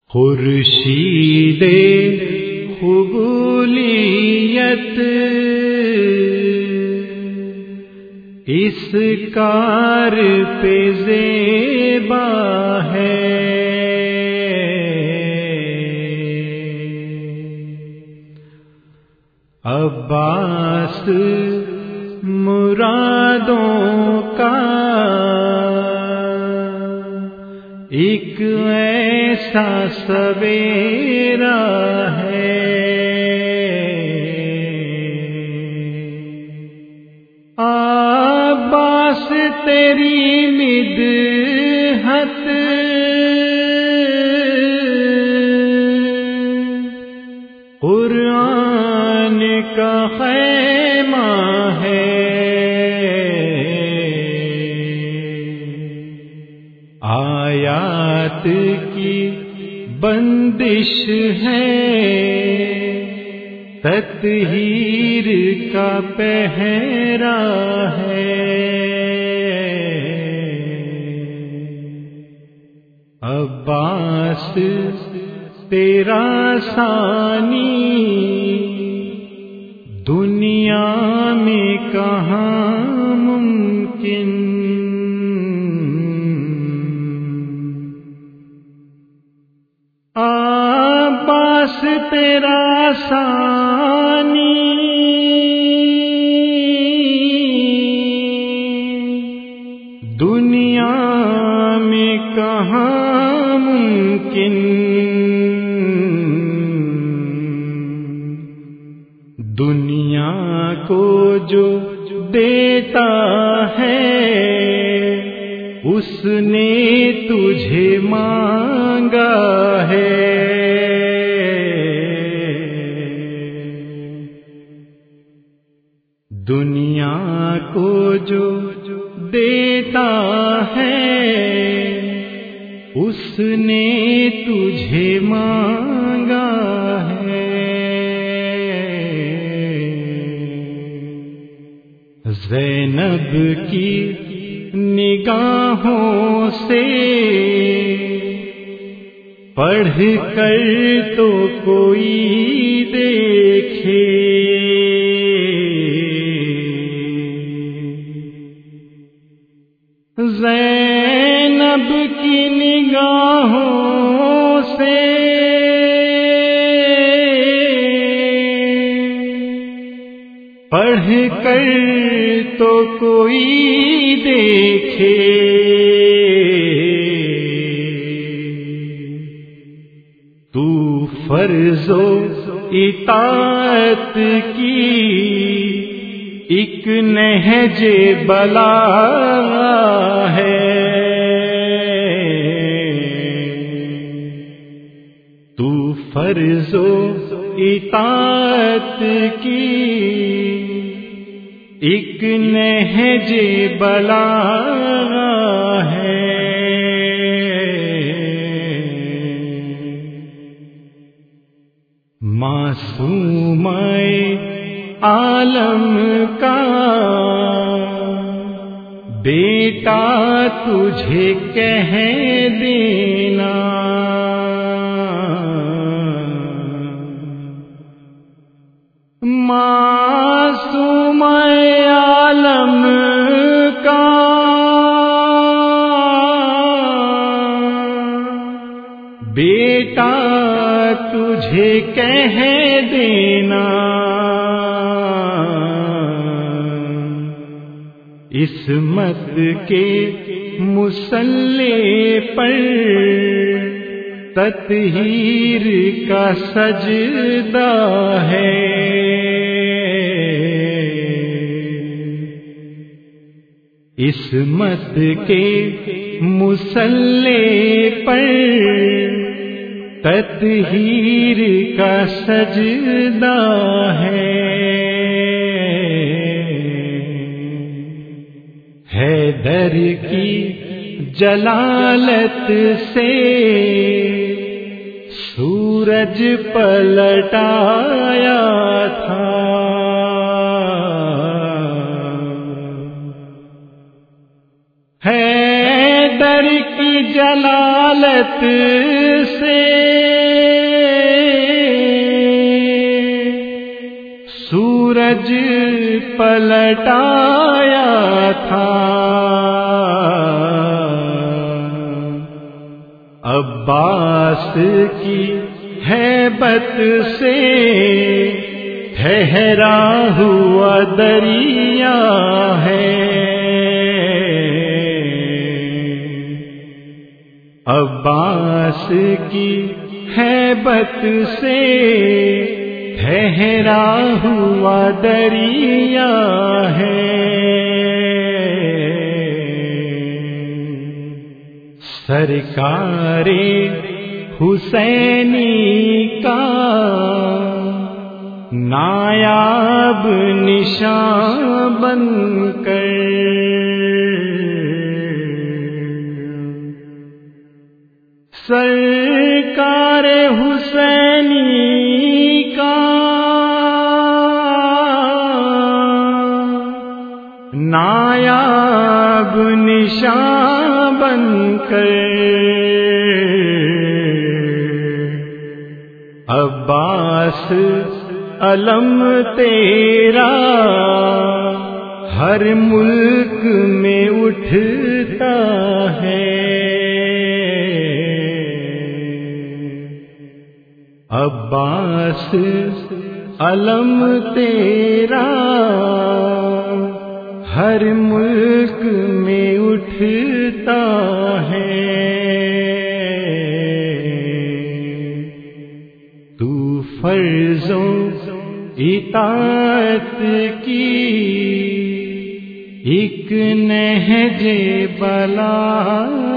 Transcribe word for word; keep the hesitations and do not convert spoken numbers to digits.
خورشید قبولیت اس کار پہ زیبا ہے، عباس مرادوں کا ایک ایسا سویرا ہے، عباس تیری مدحت قرآن کا خیمہ ہے، آیات کی بندش ہے، تطہیر کا پہرا ہے، عباس تیرا ثانی دنیا میں کہاں ممکن، عباس تیرا ثانی دنیا میں کہاں ممکن، دنیا کو جو دیتا ہے اس نے تجھے مانگا ہے، دنیا کو جو دیتا ہے اس نے تجھے مانگا ہے، زینب کی نگاہوں سے پڑھ کر تو کوئی دیکھے، زینب کی نگاہوں سے پڑھ کر تو کوئی دیکھے، تو فرض و اطاعت کی ایک نہج بلاغ ہے، تو فرض و اطاعت کی ایک نہج بلاغ ہے، معصوم عالم کا بیٹا تجھے کہہ دینا، معصوم عالم کا بیٹا تجھے کہہ دینا، عصمت کے مصلی پر تطہیر کا سجدہ ہے، عصمت کے مصلی پر تطہیر کا سجدہ ہے، حیدر کی جلالت سے سورج پلٹایا تھا، حیدر کی جلالت سے سورج پلٹایا تھا، عباس کی ہیبت سے ٹھہرا ہوا دریا ہے، عباس کی ہیبت سے ٹھہرا ہوا دریا ہے، سرکار حسینی کا نایاب نشان بن کر سرکار حسینی کا نایاب نشان بن کر عباس علم تیرا ہر ملک میں اٹھتا ہے، عباس علم تیرا ہر ملک میں اٹھتا ہے، تو فرضوں اطاعت کی ایک نہج بلا